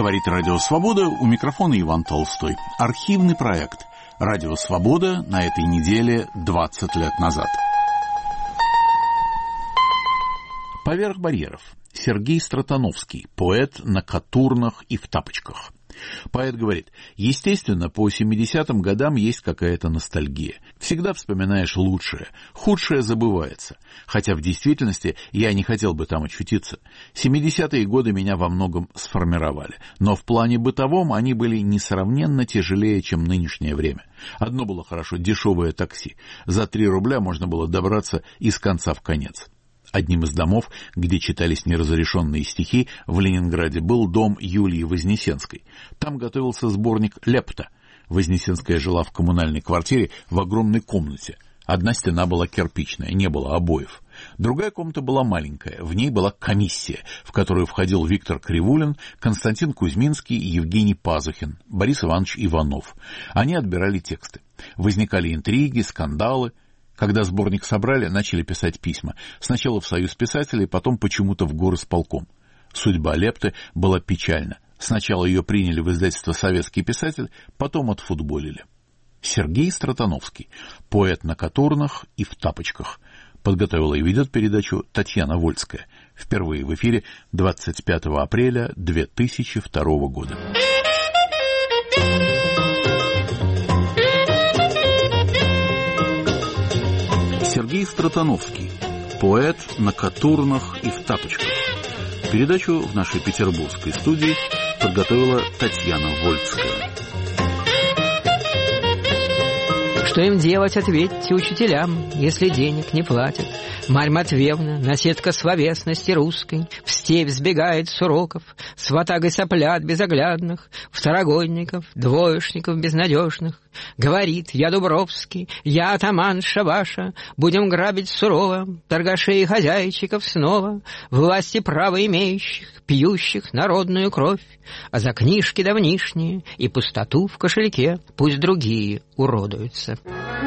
Говорит Радио Свобода, у микрофона Иван Толстой. Архивный проект Радио Свобода на этой неделе 20 лет назад. Поверх барьеров. Сергей Стратановский, поэт на катурнах и в тапочках. Поэт говорит: естественно, по 70-м годам есть какая-то ностальгия. Всегда вспоминаешь лучшее, худшее забывается. Хотя в действительности я не хотел бы там очутиться. 70-е годы меня во многом сформировали. Но в плане бытовом они были несравненно тяжелее, чем нынешнее время. Одно было хорошо — дешевое такси. За 3 рубля можно было добраться из конца в конец. Одним из домов, где читались неразрешенные стихи, в Ленинграде был дом Юлии Вознесенской. Там готовился сборник «Лепта». Вознесенская жила в коммунальной квартире в огромной комнате. Одна стена была кирпичная, не было обоев. Другая комната была маленькая, в ней была комиссия, в которую входил Виктор Кривулин, Константин Кузьминский, Евгений Пазухин, Борис Иванович Иванов. Они отбирали тексты. Возникали интриги, скандалы. Когда сборник собрали, начали писать письма. Сначала в Союз писателей, потом почему-то в горосполком. Судьба Лепты была печальна. Сначала ее приняли в издательство «Советский писатель», потом отфутболили. Сергей Стратановский, поэт на катурнах и в тапочках. Подготовила и ведет передачу Татьяна Вольская. Впервые в эфире 25 апреля 2002 года. Сергей Стратановский, поэт на катурнах и в тапочках. Передачу в нашей петербургской студии подготовила Татьяна Вольская. Что им делать, ответьте учителям, если денег не платят? Марья Матвеевна, наседка словесности русской, в степь сбегает с уроков, с ватагой соплят безоглядных, второгодников, двоечников безнадежных. Говорит: я Дубровский, я атаманша ваша, будем грабить сурово торгашей и хозяйчиков снова, власти право имеющих, пьющих народную кровь, а за книжки давнишние и пустоту в кошельке пусть другие уродуются.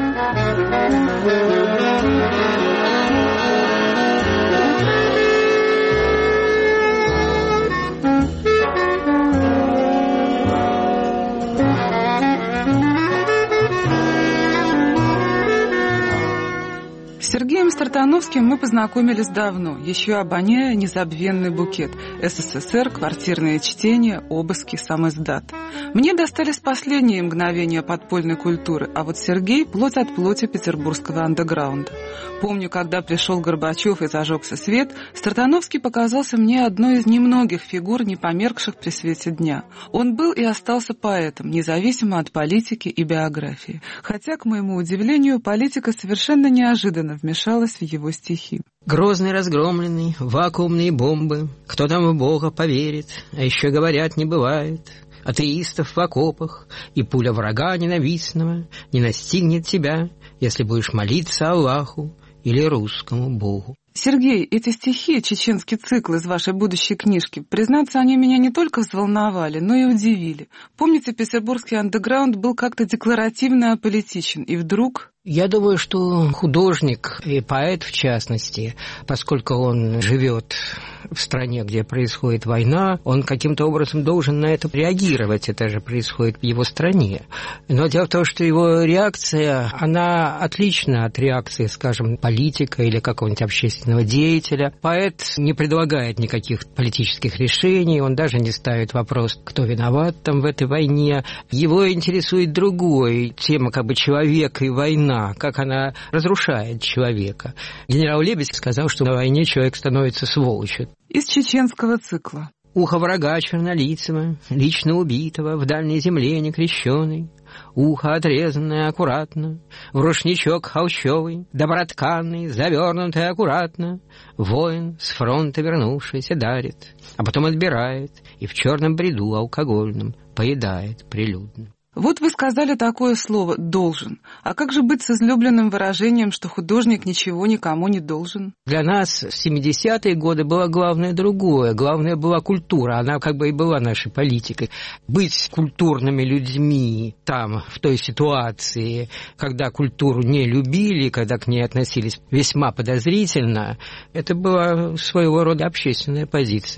С Сергеем Стратановским мы познакомились давно, еще обоняя незабвенный букет: СССР, квартирное чтение, обыски, самиздат. Мне достались последние мгновения подпольной культуры, а вот Сергей — плоть от плоти петербургского андеграунда. Помню, когда пришел Горбачев и зажегся свет, Стратановский показался мне одной из немногих фигур, не померкших при свете дня. Он был и остался поэтом, независимо от политики и биографии. Хотя, к моему удивлению, политика совершенно неожиданно вмешалась в его стихи. Грозный разгромленный, вакуумные бомбы, кто там в Бога поверит, а еще говорят, не бывает. Атеистов в окопах, и пуля врага ненавистного не настигнет тебя, если будешь молиться Аллаху или русскому Богу. Сергей, эти стихи, чеченский цикл из вашей будущей книжки, признаться, они меня не только взволновали, но и удивили. Помните, петербургский андеграунд был как-то декларативно аполитичен, и вдруг... Я думаю, что художник и поэт, в частности, поскольку он живет в стране, где происходит война, он каким-то образом должен на это реагировать. Это же происходит в его стране. Но дело в том, что его реакция, она отлична от реакции, скажем, политика или какого-нибудь общественного деятеля. Поэт не предлагает никаких политических решений, он даже не ставит вопрос, кто виноват там в этой войне. Его интересует другой, тема как бы человека и война, как она разрушает человека. Генерал Лебедь сказал, что на войне человек становится сволочью. Из чеченского цикла. Ухо врага чернолицего, лично убитого, в дальней земле некрещеный, ухо отрезанное аккуратно, в рушничок холщовый, добротканный, завернутый аккуратно, воин с фронта вернувшийся дарит, а потом отбирает и в черном бреду алкогольном поедает прилюдно. Вот вы сказали такое слово «должен». А как же быть с излюбленным выражением, что художник ничего никому не должен? Для нас в 70-е годы было главное другое. Главное была культура. Она как бы и была нашей политикой. Быть культурными людьми там, в той ситуации, когда культуру не любили, когда к ней относились весьма подозрительно, это была своего рода общественная позиция.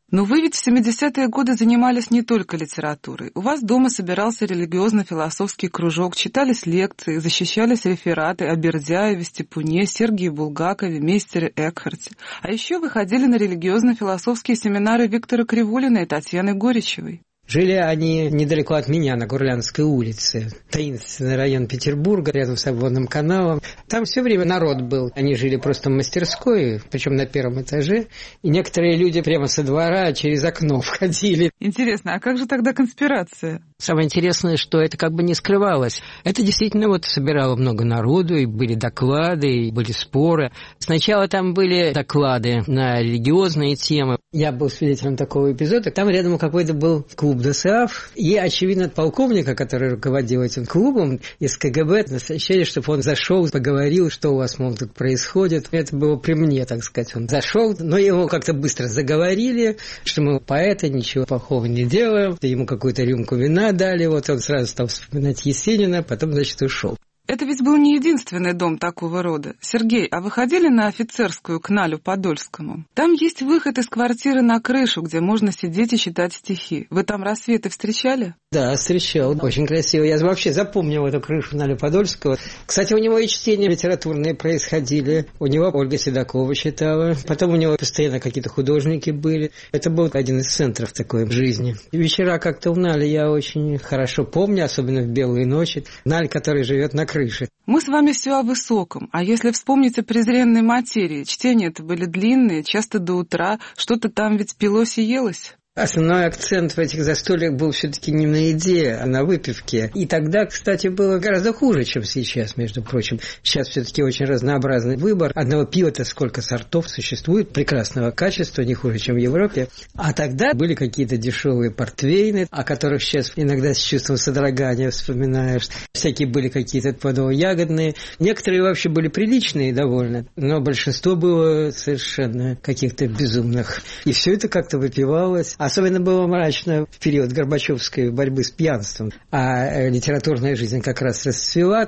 Но вы ведь в 70-е годы занимались не только литературой. У вас дома собирался религиозно-философский кружок, читались лекции, защищались рефераты о Бердяеве, Степуне, Сергии Булгакове, мейстере Экхарте. А еще вы ходили на религиозно-философские семинары Виктора Кривулина и Татьяны Горичевой. Жили они недалеко от меня, на Гурлянской улице. Таинственный район Петербурга, рядом с Обводным каналом. Там все время народ был. Они жили просто в мастерской, причем на первом этаже. И некоторые люди прямо со двора через окно входили. Интересно, а как же тогда конспирация? Самое интересное, что это как бы не скрывалось. Это действительно вот собирало много народу, и были доклады, и были споры. Сначала там были доклады на религиозные темы. Я был свидетелем такого эпизода. Там рядом какой-то был клуб ДОСААФ, и, очевидно, полковника, который руководил этим клубом, из КГБ назначали, чтобы он зашел, поговорил, что у вас, мол, тут происходит. Это было при мне, так сказать. Он зашел, но его как-то быстро заговорили, что мы поэты, ничего плохого не делаем. Ему какую-то рюмку вина дали, вот он сразу стал вспоминать Есенина, потом, значит, ушел. Это ведь был не единственный дом такого рода. Сергей, а вы ходили на Офицерскую к Налю Подольскому? Там есть выход из квартиры на крышу, где можно сидеть и читать стихи. Вы там рассветы встречали? Да, встречал. Очень красиво. Я вообще запомнил эту крышу Наля Подольского. Кстати, у него и чтения литературные происходили. У него Ольга Седокова читала. Потом у него постоянно какие-то художники были. Это был один из центров такой в жизни. Вечера как-то у Наля я очень хорошо помню, особенно в белые ночи. Наль, который живет на крыше. Мы с вами все о высоком. А если вспомнить о презренной материи, чтения-то были длинные, часто до утра. Что-то там ведь пилось и елось. Основной акцент в этих застольях был все-таки не на еде, а на выпивке. И тогда, кстати, было гораздо хуже, чем сейчас, между прочим. Сейчас все-таки очень разнообразный выбор. Одного пива-то сколько сортов существует, прекрасного качества, не хуже, чем в Европе. А тогда были какие-то дешевые портвейны, о которых сейчас иногда с чувством содрогания вспоминаешь. Всякие были какие-то плодово-ягодные. Некоторые вообще были приличные довольно, но большинство было совершенно каких-то безумных. И все это как-то выпивалось. Особенно было мрачно в период Горбачевской борьбы с пьянством. А литературная жизнь как раз расцвела.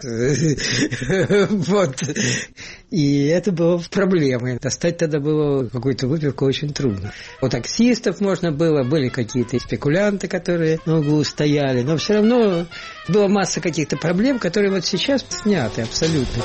Вот. И это было проблемой. Достать тогда было какую-то выпивку очень трудно. У таксистов можно было, были какие-то спекулянты, которые на углу стояли. Но все равно была масса каких-то проблем, которые вот сейчас сняты абсолютно.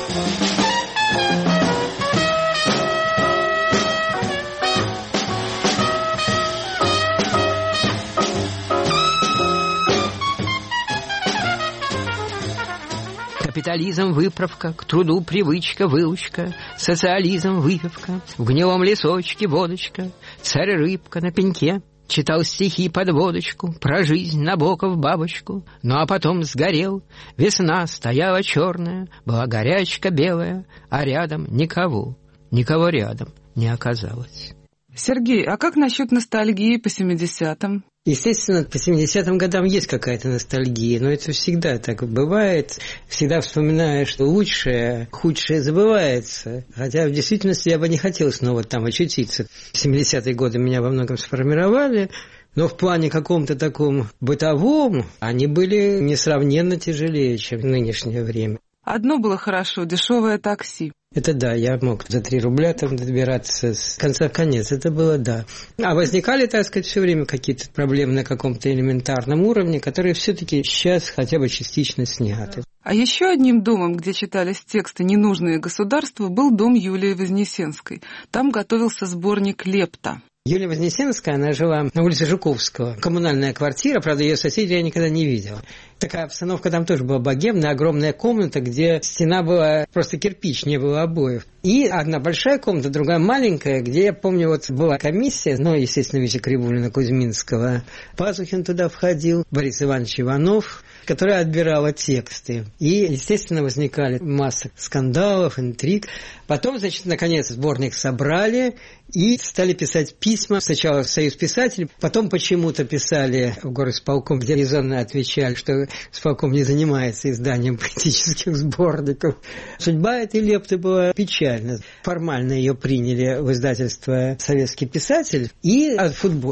Капитализм – выправка, к труду привычка, выучка, социализм – выпивка, в гнилом лесочке водочка, царь-рыбка на пеньке. Читал стихи под водочку, про жизнь Набоков бабочку, ну а потом сгорел. Весна стояла черная, была горячка белая, а рядом никого рядом не оказалось. Сергей, а как насчет ностальгии по 70-м? Естественно, по 70-м годам есть какая-то ностальгия, но это всегда так бывает. Всегда вспоминаешь, что лучшее, худшее забывается. Хотя в действительности я бы не хотел снова там очутиться. 70-е годы меня во многом сформировали, но в плане каком-то таком бытовом они были несравненно тяжелее, чем в нынешнее время. Одно было хорошо – дешевое такси. Это да, я мог за 3 рубля там добираться с конца в конец, это было да. А возникали, так сказать, все время какие-то проблемы на каком-то элементарном уровне, которые все-таки сейчас хотя бы частично сняты. А еще одним домом, где читались тексты «Ненужные государству», был дом Юлии Вознесенской. Там готовился сборник «Лепта». Юлия Вознесенская, она жила на улице Жуковского. Коммунальная квартира, правда, ее соседей я никогда не видел. Такая обстановка там тоже была богемная, огромная комната, где стена была просто кирпич, не было обоев. И одна большая комната, другая маленькая, где, я помню, вот была комиссия, ну, естественно, Витя Кривулина, Кузьминского. Пазухин туда входил, Борис Иванович Иванов, которая отбирала тексты. И, естественно, возникали масса скандалов, интриг. Потом, значит, наконец сборник собрали и стали писать письма. Сначала в Союз писателей, потом почему-то писали в горисполком, где резонно отвечали, что исполком не занимается изданием политических сборников. Судьба этой лепты была печальна. Формально ее приняли в издательство «Советский писатель» и отфутболили.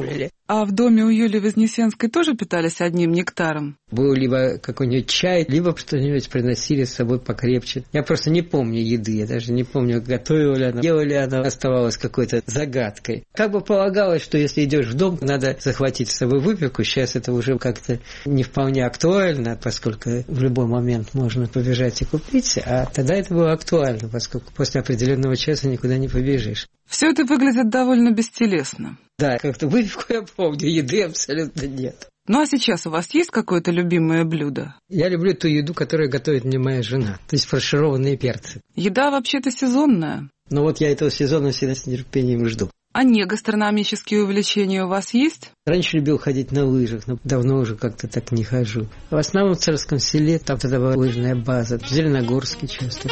А в доме у Юлии Вознесенской тоже питались одним нектаром? Был либо какой-нибудь чай, либо что-нибудь приносили с собой покрепче. Я просто не помню еды, я даже не помню, готовила ли она, ела ли она, оставалась какой-то загадкой. Как бы полагалось, что если идешь в дом, надо захватить с собой выпивку. Сейчас это уже как-то не вполне актуально, поскольку в любой момент можно побежать и купить, а тогда это было актуально, поскольку после определенного часа никуда не побежишь. Все это выглядит довольно бестелесно. Да, как-то выпивку я помню, еды абсолютно нет. Ну а сейчас у вас есть какое-то любимое блюдо? Я люблю ту еду, которую готовит мне моя жена, то есть фаршированные перцы. Еда вообще-то сезонная. Но вот я этого сезона всегда с нетерпением жду. А не гастрономические увлечения у вас есть? Раньше любил ходить на лыжах, но давно уже как-то так не хожу. В основном в Царском Селе, там тогда была лыжная база, в Зеленогорске часто.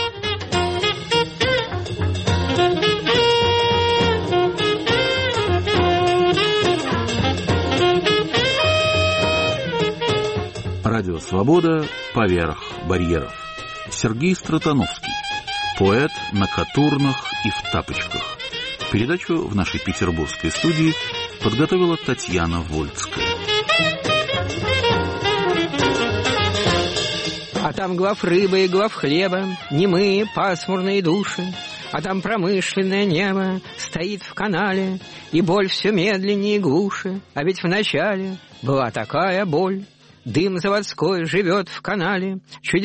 Радио «Свобода» поверх барьеров. Сергей Стратановский, поэт на катурнах и в тапочках. Передачу в нашей петербургской студии подготовила Татьяна Вольцкая. А там глав рыбы и глав хлеба, немые пасмурные души. А там промышленное небо стоит в канале, и боль все медленнее и глуше. А ведь вначале была такая боль. Дым заводской живет в канале, чуть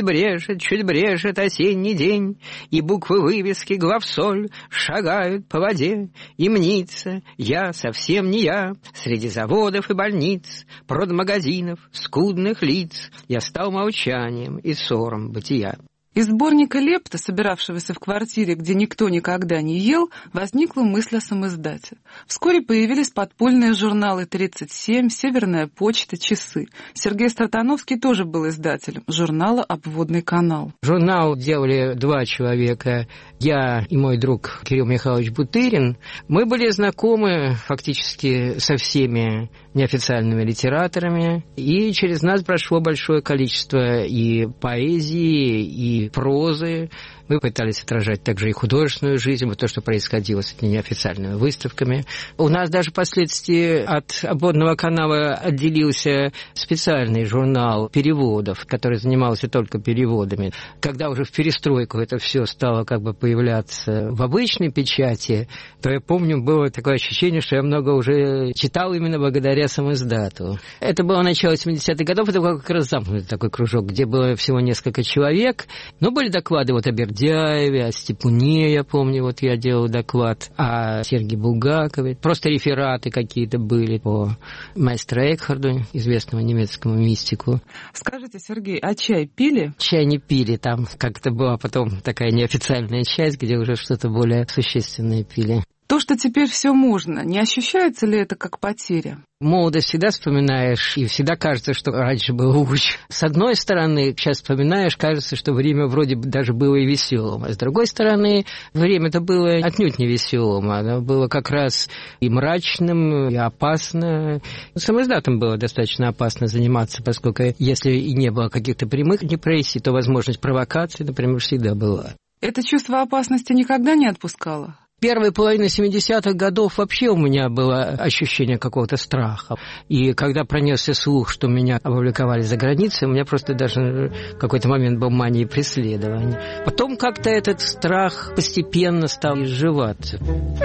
брежет осенний день, и буквы вывески главсоль шагают по воде, и мнится, я совсем не я, среди заводов и больниц, продмагазинов, скудных лиц, я стал молчанием и ссором бытия. Из сборника Лепта, собиравшегося в квартире, где никто никогда не ел, возникла мысль о самоиздате. Вскоре появились подпольные журналы «37», «Северная почта», «Часы». Сергей Стратановский тоже был издателем журнала «Обводный канал». Журнал делали два человека, я и мой друг Кирилл Михайлович Бутырин. Мы были знакомы фактически со всеми неофициальными литераторами, и через нас прошло большое количество и поэзии, и прозы. Мы пытались отражать также и художественную жизнь, вот то, что происходило с этими неофициальными выставками. У нас даже впоследствии от обводного канала отделился специальный журнал переводов, который занимался только переводами. Когда уже в перестройку это все стало как бы появляться в обычной печати, то я помню, было такое ощущение, что я много уже читал именно благодаря самоиздату. Это было начало 70-х годов, это был как раз замкнутый такой кружок, где было всего несколько человек, но были доклады вот о Бердяеве, о Степуне, я помню, вот я делал доклад, о Сергее Булгакове, просто рефераты какие-то были по маэстро Экхарду, известному немецкому мистику. Скажите, Сергей, а чай пили? Чай не пили, там как-то была потом такая неофициальная часть, где уже что-то более существенное пили. То, что теперь все можно, не ощущается ли это как потеря? Молодость всегда вспоминаешь, и всегда кажется, что раньше было лучше. С одной стороны, сейчас вспоминаешь, кажется, что время вроде бы даже было и веселым. А с другой стороны, время-то было отнюдь не веселым. Оно было как раз и мрачным, и опасно. Самоиздатом было достаточно опасно заниматься, поскольку если и не было каких-то прямых депрессий, то возможность провокации, например, всегда была. Это чувство опасности никогда не отпускало? Первая половина 70-х годов вообще у меня было ощущение какого-то страха. И когда пронесся слух, что меня опубликовали за границей, у меня просто даже в какой-то момент был мания преследования. Потом как-то этот страх постепенно стал изживаться.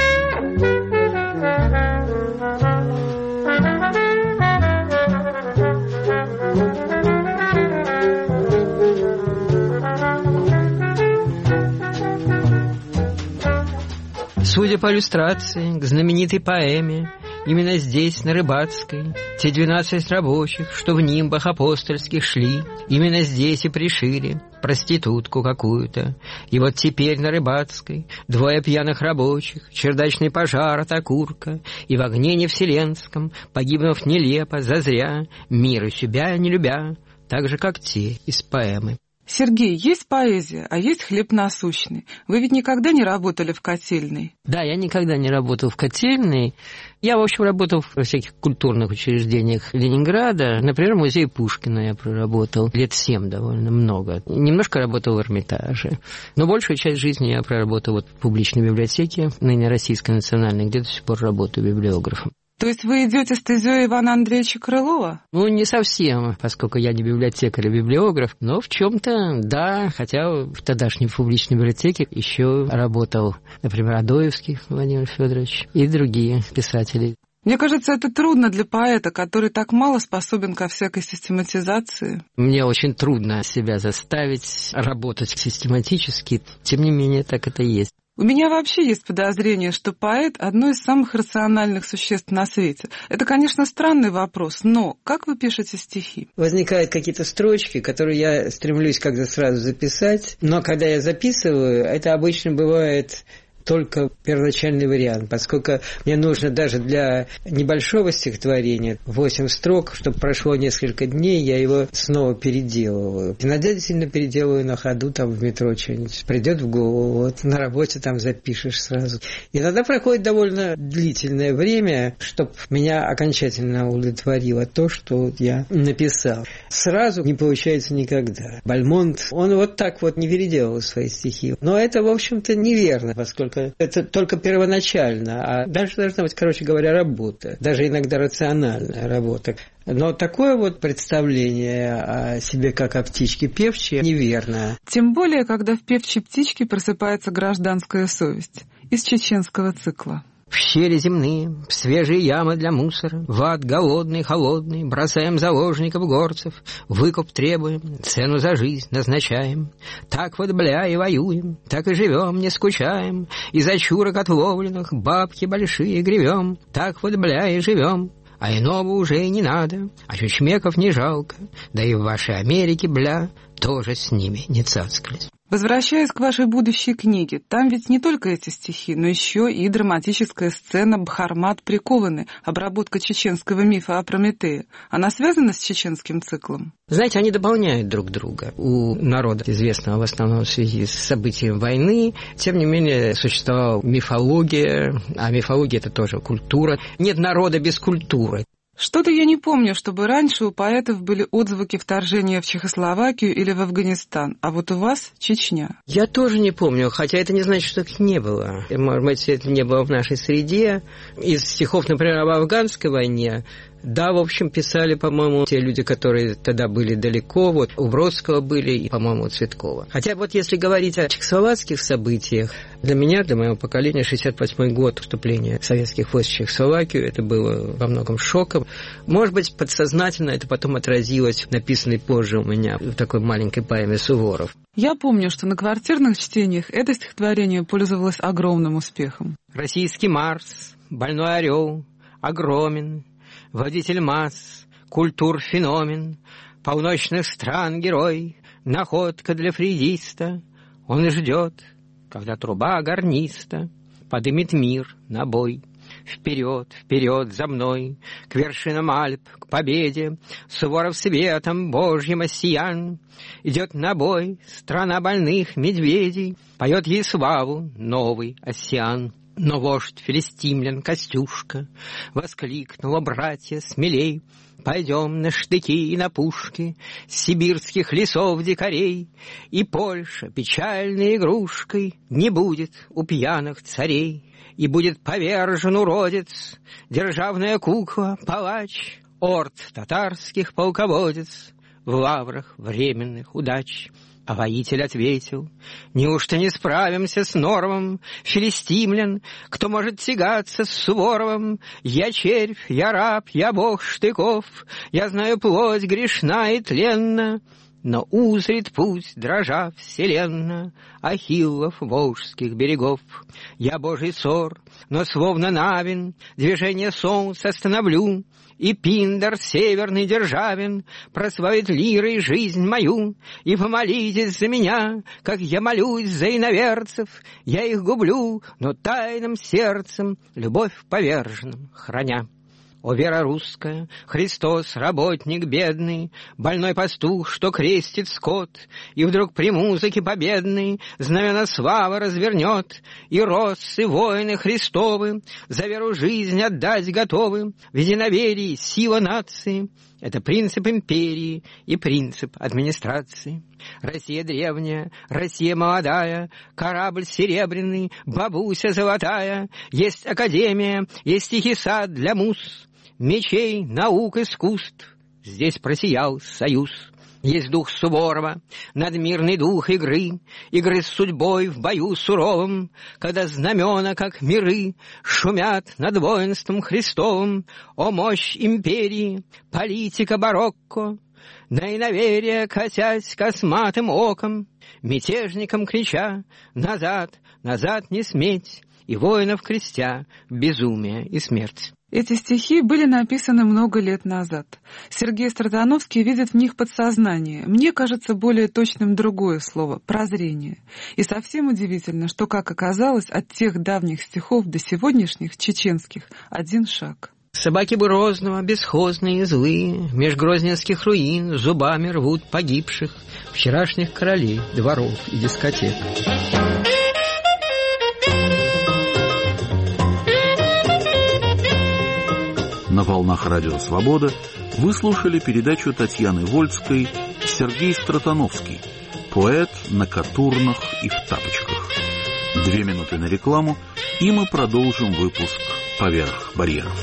Судя по иллюстрации к знаменитой поэме, именно здесь, на Рыбацкой, те 12 рабочих, что в нимбах апостольских шли, именно здесь и пришили проститутку какую-то. И вот теперь на Рыбацкой 2 пьяных рабочих, чердачный пожар от окурка, и в огне невселенском, погибнув нелепо, зазря, мир и себя не любя, так же, как те из поэмы. Сергей, есть поэзия, а есть хлеб насущный. Вы ведь никогда не работали в котельной? Да, я никогда не работал в котельной. Я, в общем, работал во всяких культурных учреждениях Ленинграда. Например, в музее Пушкина я проработал лет 7 довольно много. Немножко работал в Эрмитаже. Но большую часть жизни я проработал вот в публичной библиотеке, ныне Российской национальной, где до сих пор работаю библиографом. То есть вы идете стезей Ивана Андреевича Крылова? Ну, не совсем, поскольку я не библиотекарь, а библиограф, но в чем-то да, хотя в тогдашней публичной библиотеке еще работал, например, Адоевский Владимир Федорович и другие писатели. Мне кажется, это трудно для поэта, который так мало способен ко всякой систематизации. Мне очень трудно себя заставить работать систематически, тем не менее, так это и есть. У меня вообще есть подозрение, что поэт – одно из самых рациональных существ на свете. Это, конечно, странный вопрос, но как вы пишете стихи? Возникают какие-то строчки, которые я стремлюсь как-то сразу записать, но когда я записываю, это обычно бывает только первоначальный вариант, поскольку мне нужно даже для небольшого стихотворения 8 строк, чтобы прошло несколько дней, я его снова переделываю. Иногда действительно переделываю на ходу, там в метро что-нибудь придет в голову, вот на работе там запишешь сразу. Иногда проходит довольно длительное время, чтобы меня окончательно удовлетворило то, что я написал. Сразу не получается никогда. Бальмонт, он вот так вот не переделывал свои стихи. Но это, в общем-то, неверно, поскольку это только первоначально, а дальше должна быть, короче говоря, работа, даже иногда рациональная работа. Но такое вот представление о себе как о птичке певчей неверно. Тем более, когда в певчей птичке просыпается гражданская совесть из чеченского цикла. В щели земные, в свежие ямы для мусора, в ад голодный, холодный, бросаем заложников горцев, выкуп требуем, цену за жизнь назначаем. Так вот, бля, и воюем, так и живем, не скучаем, из очурок отловленных бабки большие гребем. Так вот, бля, и живем, а иного уже и не надо, а чучмеков не жалко, да и в вашей Америке, бля, тоже с ними не цацкались. Возвращаясь к вашей будущей книге, там ведь не только эти стихи, но еще и драматическая сцена «Бхармат прикованы», обработка чеченского мифа о Прометее. Она связана с чеченским циклом? Знаете, они дополняют друг друга. У народа, известного в основном в связи с событием войны, тем не менее существовала мифология, а мифология – это тоже культура. Нет народа без культуры. Что-то я не помню, чтобы раньше у поэтов были отзвуки вторжения в Чехословакию или в Афганистан, а вот у вас Чечня. Я тоже не помню, хотя это не значит, что их не было. Может быть, это не было в нашей среде. Из стихов, например, об афганской войне, да, в общем, писали, по-моему, те люди, которые тогда были далеко, вот у Бродского были и, по-моему, у Цветкова. Хотя вот если говорить о чехословацких событиях, для меня, для моего поколения, 68-й год вступления советских войск в Чехословакию, это было во многом шоком. Может быть, подсознательно это потом отразилось в написанной позже у меня в такой маленькой поэме «Суворов». Я помню, что на квартирных чтениях это стихотворение пользовалось огромным успехом. Российский Марс, больной орел, огромен, водитель масс, культур-феномен, полночных стран герой, находка для фрейдиста. Он ждет, когда труба гарниста подымет мир на бой. Вперед, вперед за мной, к вершинам Альп, к победе, Суворов светом Божьим осиян. Идет на бой страна больных медведей, поет ей славу новый Оссиан. Но вождь филистимлян Костюшка воскликнула: братья, смелей, пойдем на штыки и на пушки сибирских лесов дикарей, и Польша печальной игрушкой не будет у пьяных царей, и будет повержен уродец, державная кукла, палач, орд татарских полководец в лаврах временных удач. А воитель ответил: неужто не справимся с Нормом, филистимлян, кто может тягаться с Суворовым? Я червь, я раб, я бог штыков, я знаю плоть грешна и тленна, но узрит путь, дрожа вселенна, Ахиллов волжских берегов. Я божий сор, но словно Навин движение солнца остановлю, и Пиндар северный державин прославит лирой жизнь мою. И помолитесь за меня, как я молюсь за иноверцев. Я их гублю, но тайным сердцем любовь поверженным храня. О, вера русская, Христос, работник бедный, больной пастух, что крестит скот, и вдруг при музыке победной знамена славы развернет, и россы воины Христовы за веру жизнь отдать готовы, в единоверии сила нации. Это принцип империи и принцип администрации. Россия древняя, Россия молодая, корабль серебряный, бабуся золотая, есть академия, есть тихий сад для муз, мечей, наук, искусств. Здесь просиял союз. Есть дух Суворова, надмирный дух игры с судьбой в бою суровом, когда знамена, как миры, шумят над воинством Христовым. О, мощь империи, политика барокко, на иноверие косясь косматым оком, мятежникам крича «Назад, назад не сметь!» и воинов крестя в безумие и смерть. Эти стихи были написаны много лет назад. Сергей Стратановский видит в них подсознание. Мне кажется более точным другое слово — прозрение. И совсем удивительно, что, как оказалось, от тех давних стихов до сегодняшних, чеченских, один шаг. Собаки бы Грозного, бесхозные и злые, меж грозненских руин зубами рвут погибших, вчерашних королей, дворов и дискотек. На волнах Радио Свобода вы слушали передачу Татьяны Вольской «Сергей Стратановский. Поэт на катурнах и в тапочках». 2 минуты на рекламу, и мы продолжим выпуск «Поверх барьеров».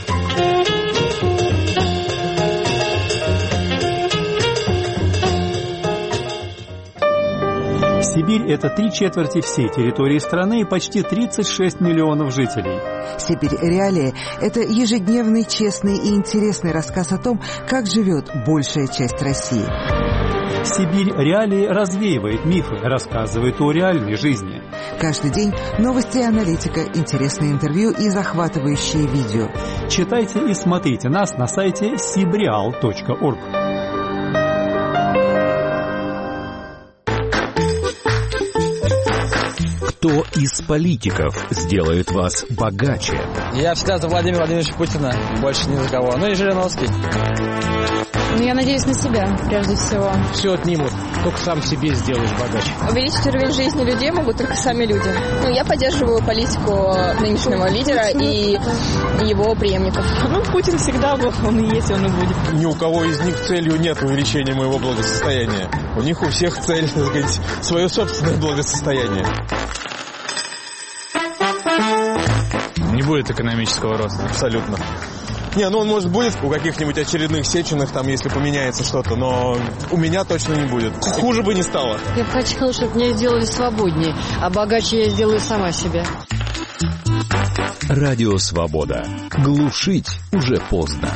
Сибирь – это 3/4 всей территории страны и почти 36 миллионов жителей. Сибирь реалии – это ежедневный, честный и интересный рассказ о том, как живет большая часть России. Сибирь реалии развеивает мифы, рассказывает о реальной жизни. Каждый день новости и аналитика, интересные интервью и захватывающие видео. Читайте и смотрите нас на сайте sibreal.org. Кто из политиков сделает вас богаче? Я всегда за Владимира Владимировича Путина, больше ни за кого. Ну и Жириновский. Ну, я надеюсь на себя, прежде всего. Все отнимут, только сам себе сделаешь богаче. Увеличить уровень жизни людей могут только сами люди. Ну, я поддерживаю политику нынешнего лидера и его преемников. Ну, Путин всегда был, он и есть, он и будет. Ни у кого из них целью нет увеличения моего благосостояния. У них у всех цель, так сказать, свое собственное благосостояние. Не будет экономического роста. Абсолютно. Не, ну он, может, будет у каких-нибудь очередных Сеченых, там, если поменяется что-то, но у меня точно не будет. Хуже бы не стало. Я бы хотела, чтобы меня сделали свободнее, а богаче я сделаю сама себя. Радио Свобода. Глушить уже поздно.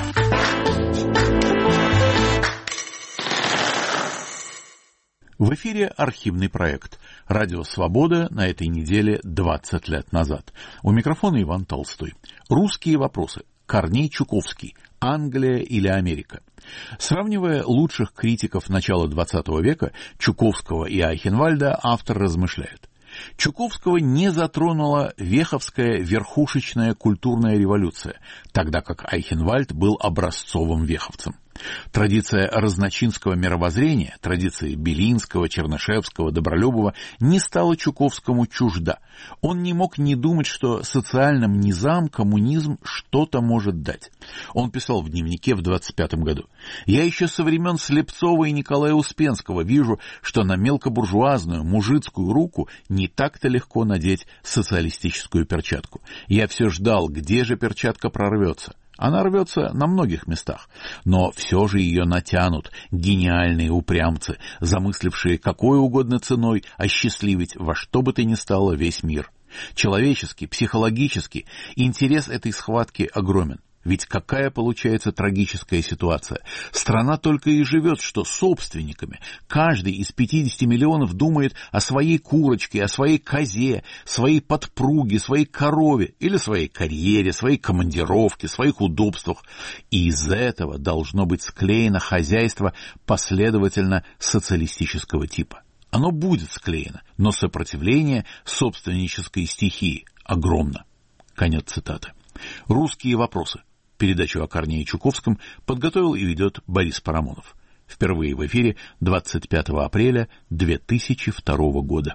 В эфире архивный проект «Радио Свобода» на этой неделе 20 лет назад. У микрофона Иван Толстой. Русские вопросы. Корней Чуковский. Англия или Америка? Сравнивая лучших критиков начала XX века, Чуковского и Айхенвальда, автор размышляет. Чуковского не затронула веховская верхушечная культурная революция, тогда как Айхенвальд был образцовым веховцем. Традиция разночинского мировоззрения, традиции Белинского, Чернышевского, Добролюбова не стала Чуковскому чужда. Он не мог не думать, что социальным низам коммунизм что-то может дать. Он писал в дневнике в 25-м году. «Я еще со времен Слепцова и Николая Успенского вижу, что на мелкобуржуазную мужицкую руку не так-то легко надеть социалистическую перчатку. Я все ждал, где же перчатка прорвется. Она рвется на многих местах, но все же ее натянут гениальные упрямцы, замыслившие какой угодно ценой осчастливить во что бы то ни стало весь мир. Человеческий, психологический интерес этой схватки огромен. Ведь какая получается трагическая ситуация? Страна только и живет, что собственниками. Каждый из 50 миллионов думает о своей курочке, о своей козе, своей подпруге, своей корове или своей карьере, своей командировке, своих удобствах. И из этого должно быть склеено хозяйство последовательно социалистического типа. Оно будет склеено, но сопротивление собственнической стихии огромно. Конец цитаты. Русские вопросы. Передачу о Корнее Чуковском подготовил и ведет Борис Парамонов. Впервые в эфире 25 апреля 2002 года.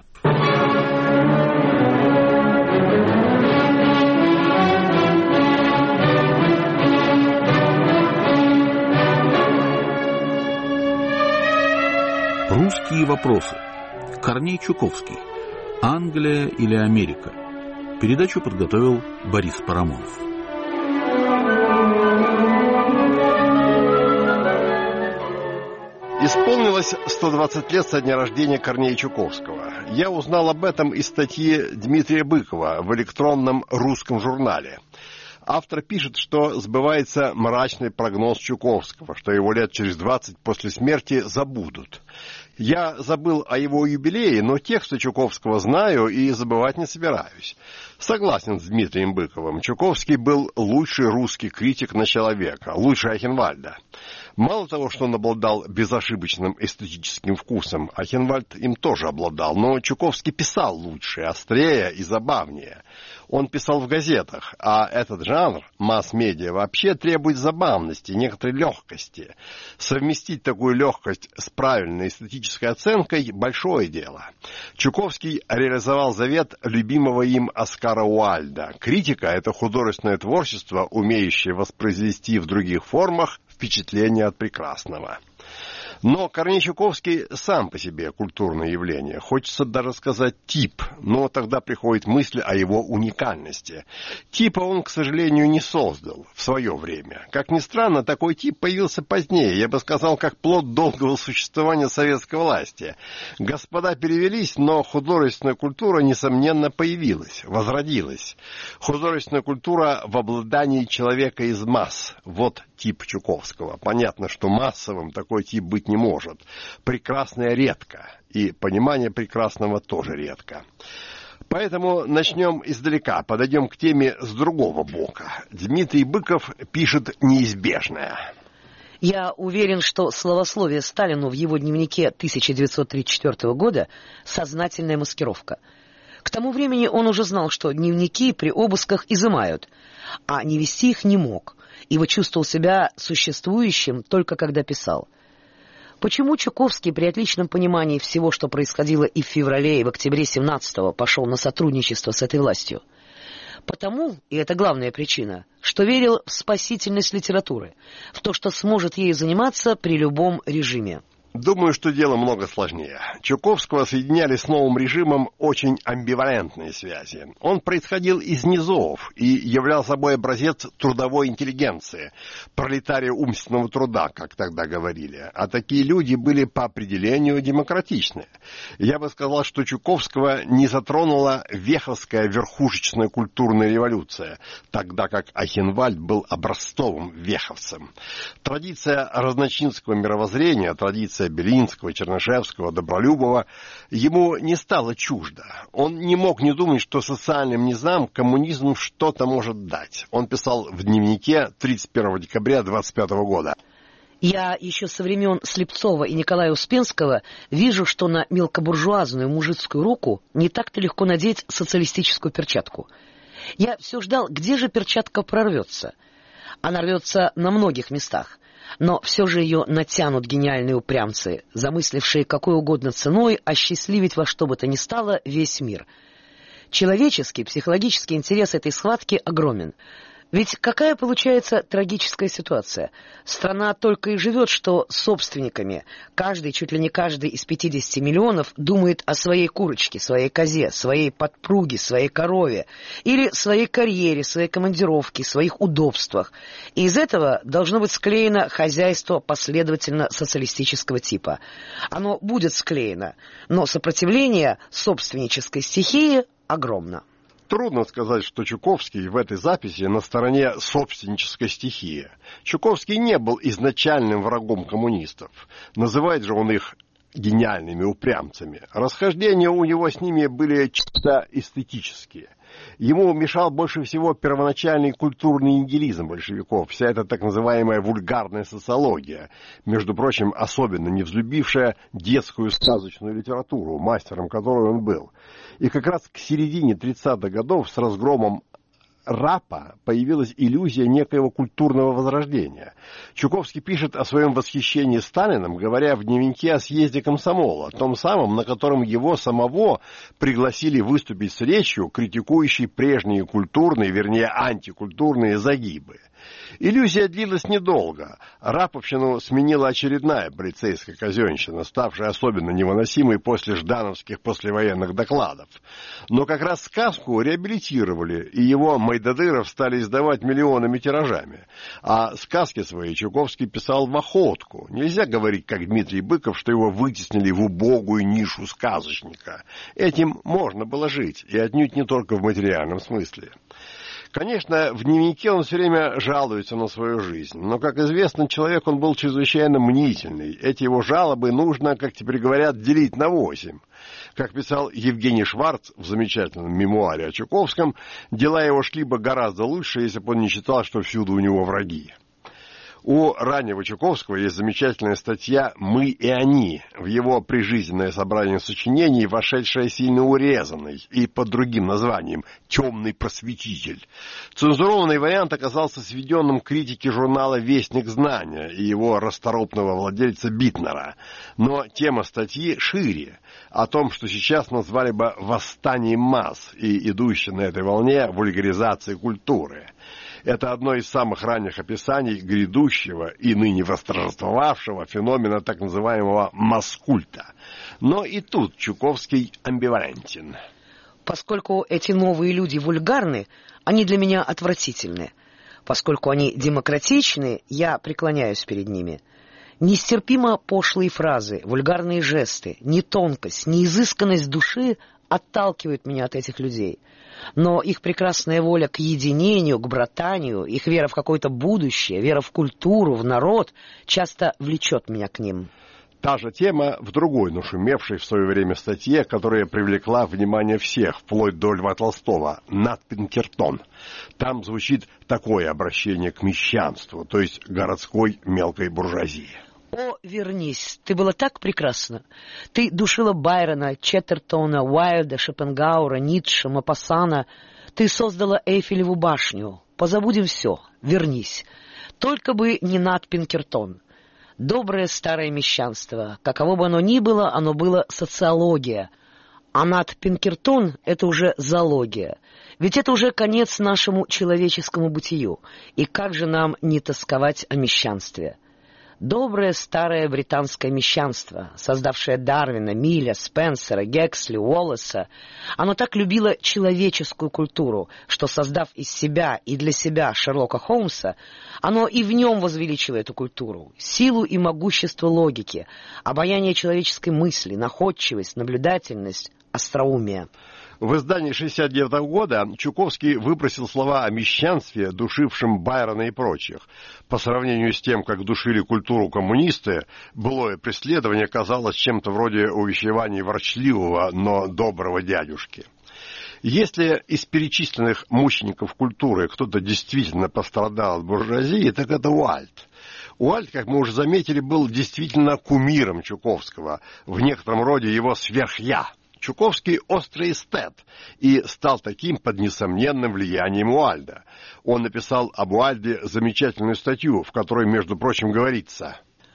Русские вопросы. Корней Чуковский. Англия или Америка? Передачу подготовил Борис Парамонов. Исполнилось 120 лет со дня рождения Корнея Чуковского. Я узнал об этом из статьи Дмитрия Быкова в электронном русском журнале. Автор пишет, что сбывается мрачный прогноз Чуковского, что его лет через 20 после смерти забудут. Я забыл о его юбилее, но тексты Чуковского знаю и забывать не собираюсь. Согласен с Дмитрием Быковым. Чуковский был лучший русский критик начала века, лучше Ахенвальда. Мало того, что он обладал безошибочным эстетическим вкусом, Ахенвальд им тоже обладал, но Чуковский писал лучше, острее и забавнее. Он писал в газетах, а этот жанр, масс-медиа, вообще требует забавности, некоторой легкости. Совместить такую легкость с правильной эстетической оценкой – большое дело. Чуковский реализовал завет любимого им Оскара Уайльда. Критика – это художественное творчество, умеющее воспроизвести в других формах впечатление от прекрасного. Но Корней Чуковский сам по себе культурное явление. Хочется даже сказать тип, но тогда приходит мысль о его уникальности. Типа он, к сожалению, не создал в свое время. Как ни странно, такой тип появился позднее, я бы сказал, как плод долгого существования советской власти. Господа перевелись, но художественная культура, несомненно, появилась, возродилась. Художественная культура в обладании человека из масс. Вот тип Чуковского. Понятно, что массовым такой тип быть не может. Прекрасное редко, и понимание прекрасного тоже редко. Поэтому начнем издалека, подойдем к теме с другого бока. Дмитрий Быков пишет неизбежное. Я уверен, что словословие Сталину в его дневнике 1934 года – сознательная маскировка. К тому времени он уже знал, что дневники при обысках изымают, а не вести их не мог, ибо чувствовал себя существующим только когда писал. Почему Чуковский при отличном понимании всего, что происходило и в феврале, и в октябре 17-го, пошел на сотрудничество с этой властью? Потому, и это главная причина, что верил в спасительность литературы, в то, что сможет ею заниматься при любом режиме. Думаю, что дело много сложнее. Чуковского соединяли с новым режимом очень амбивалентные связи. Он происходил из низов и являл собой образец трудовой интеллигенции, пролетария умственного труда, как тогда говорили. А такие люди были по определению демократичны. Я бы сказал, что Чуковского не затронула веховская верхушечная культурная революция, тогда как Ахенвальд был образцовым веховцем. Традиция разночинского мировоззрения, традиция Белинского, Чернышевского, Добролюбова ему не стало чуждо. Он не мог не думать, что социальным низам коммунизм что-то может дать. Он писал в дневнике 31 декабря 25 года. Я еще со времен Слепцова и Николая Успенского вижу, что на мелкобуржуазную мужицкую руку не так-то легко надеть социалистическую перчатку. Я все ждал, где же перчатка прорвется. Она рвется на многих местах. Но все же ее натянут гениальные упрямцы, замыслившие какой угодно ценой осчастливить во что бы то ни стало весь мир. Человеческий, психологический интерес этой схватки огромен. Ведь какая получается трагическая ситуация? Страна только и живет, что собственниками. Каждый, чуть ли не каждый из 50 миллионов думает о своей курочке, своей козе, своей подпруге, своей корове. Или своей карьере, своей командировке, своих удобствах. И из этого должно быть склеено хозяйство последовательно социалистического типа. Оно будет склеено, но сопротивление собственнической стихии огромно. Трудно сказать, что Чуковский в этой записи на стороне собственнической стихии. Чуковский не был изначальным врагом коммунистов. Называет же он их гениальными упрямцами. Расхождения у него с ними были чисто эстетические. Ему мешал больше всего первоначальный культурный нигилизм большевиков, вся эта так называемая вульгарная социология, между прочим, особенно не взлюбившая детскую сказочную литературу, мастером которой он был. И как раз к середине 30-х годов с разгромом рапа появилась иллюзия некоего культурного возрождения. Чуковский пишет о своем восхищении Сталиным, говоря в дневнике о съезде комсомола, том самом, на котором его самого пригласили выступить с речью, критикующей прежние культурные, вернее антикультурные загибы. Иллюзия длилась недолго. Раповщину сменила очередная полицейская казенщина, ставшая особенно невыносимой после ждановских послевоенных докладов. Но как раз сказку реабилитировали, и его Майдадыров стали издавать миллионами тиражами. А сказки свои Чуковский писал в охотку. Нельзя говорить, как Дмитрий Быков, что его вытеснили в убогую нишу сказочника. Этим можно было жить, и отнюдь не только в материальном смысле. Конечно, в дневнике он все время жалуется на свою жизнь, но, как известно, человек он был чрезвычайно мнительный. Эти его жалобы нужно, как теперь говорят, делить на 8. Как писал Евгений Шварц в замечательном мемуаре о Чуковском, дела его шли бы гораздо лучше, если бы он не считал, что всюду у него враги. У раннего Чуковского есть замечательная статья «Мы и они» в его прижизненное собрание сочинений, вошедшее сильно урезанной и под другим названием «Темный просветитель». Цензурованный вариант оказался сведенным к критике журнала «Вестник знания» и его расторопного владельца Битнера. Но тема статьи шире, о том, что сейчас назвали бы «восстанием масс» и идущей на этой волне вульгаризации культуры. Это одно из самых ранних описаний грядущего и ныне восторжествовавшего феномена так называемого маскульта. Но и тут Чуковский амбивалентен. Поскольку эти новые люди вульгарны, они для меня отвратительны. Поскольку они демократичны, я преклоняюсь перед ними. Нестерпимо пошлые фразы, вульгарные жесты, ни тонкость, ни изысканность души отталкивают меня от этих людей. Но их прекрасная воля к единению, к братанию, их вера в какое-то будущее, вера в культуру, в народ часто влечет меня к ним. Та же тема в другой нашумевшей в свое время статье, которая привлекла внимание всех, вплоть до Льва Толстого, «Над Пинкертон». Там звучит такое обращение к мещанству, то есть городской мелкой буржуазии. «О, вернись, ты была так прекрасна. Ты душила Байрона, Четтертона, Уайльда, Шопенгауэра, Ницше, Мопассана. Ты создала Эйфелеву башню. Позабудем все, вернись. Только бы не Над Пинкертон. Доброе старое мещанство. Каково бы оно ни было, оно было социология. А Над Пинкертон — это уже зоология. Ведь это уже конец нашему человеческому бытию. И как же нам не тосковать о мещанстве?» Доброе старое британское мещанство, создавшее Дарвина, Милля, Спенсера, Гексли, Уоллеса, оно так любило человеческую культуру, что, создав из себя и для себя Шерлока Холмса, оно и в нем возвеличило эту культуру, силу и могущество логики, обаяние человеческой мысли, находчивость, наблюдательность, остроумие. В издании 1969 года Чуковский выбросил слова о мещанстве, душившем Байрона и прочих. По сравнению с тем, как душили культуру коммунисты, былое преследование казалось чем-то вроде увещеваний ворчливого, но доброго дядюшки. Если из перечисленных мучеников культуры кто-то действительно пострадал от буржуазии, так это Уальд. Уальд, как мы уже заметили, был действительно кумиром Чуковского, в некотором роде его сверх-я. Чуковский острый эстет и стал таким под несомненным влиянием Уальда. Он написал об Уальде замечательную статью, в которой, между прочим, говорится: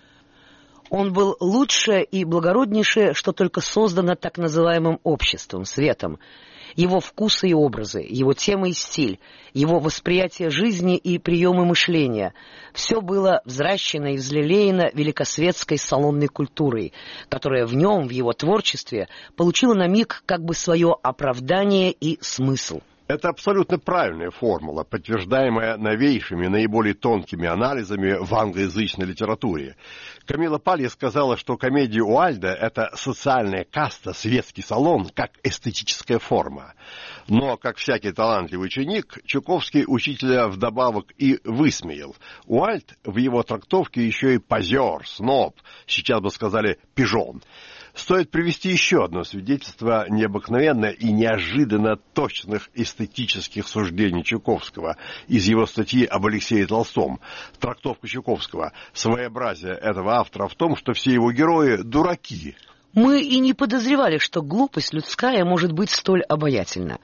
«Он был лучшее и благороднейшее, что только создано так называемым обществом, светом. Его вкусы и образы, его темы и стиль, его восприятие жизни и приемы мышления — все было взращено и взлелеяно великосветской салонной культурой, которая в нем, в его творчестве, получила на миг как бы свое оправдание и смысл». Это абсолютно правильная формула, подтверждаемая новейшими, наиболее тонкими анализами в англоязычной литературе. Камила Палья сказала, что комедия Уальда — это социальная каста, светский салон, как эстетическая форма. Но, как всякий талантливый ученик, Чуковский учителя вдобавок и высмеял. Уальд в его трактовке еще и позер, сноб, сейчас бы сказали пижон. Стоит привести еще одно свидетельство необыкновенно и неожиданно точных эстетических суждений Чуковского из его статьи об Алексее Толстом. Трактовка Чуковского. Своеобразие этого автора в том, что все его герои дураки. Мы и не подозревали, что глупость людская может быть столь обаятельна.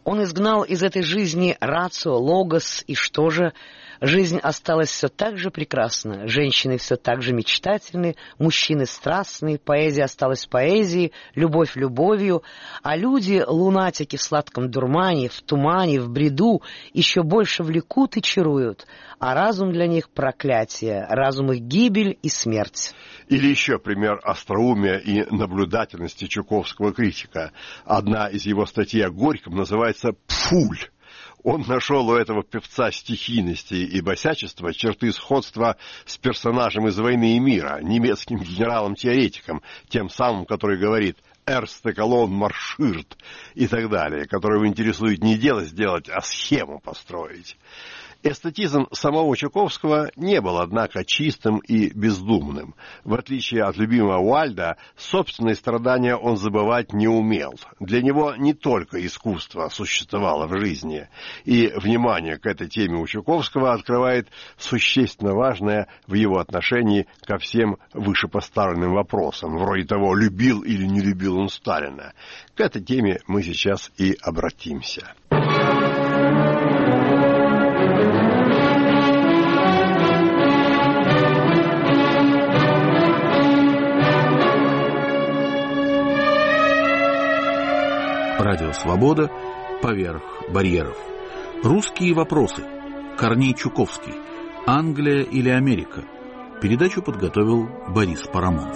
Он изгнал из этой жизни рацио, логос, и что же? Жизнь осталась все так же прекрасна, женщины все так же мечтательны, мужчины страстны, поэзия осталась поэзией, любовь любовью, а люди, лунатики в сладком дурмане, в тумане, в бреду, еще больше влекут и чаруют, а разум для них проклятие, разум их гибель и смерть. Или еще пример остроумия и наблюдательности чуковского критика. Одна из его статей о Горьком называется «Пфуль». Он нашел у этого певца стихийности и босячества черты сходства с персонажем из «Войны и мира», немецким генералом-теоретиком, тем самым, который говорит «Эрсте колонн марширт» и так далее, которого интересует не дело сделать, а схему построить. Эстетизм самого Чуковского не был, однако, чистым и бездумным. В отличие от любимого Уальда, собственные страдания он забывать не умел. Для него не только искусство существовало в жизни. И внимание к этой теме у Чуковского открывает существенно важное в его отношении ко всем вышепоставленным вопросам, вроде того, любил или не любил он Сталина. К этой теме мы сейчас и обратимся. Радио «Свобода», поверх барьеров. Русские вопросы. Корней Чуковский. Англия или Америка? Передачу подготовил Борис Парамонов.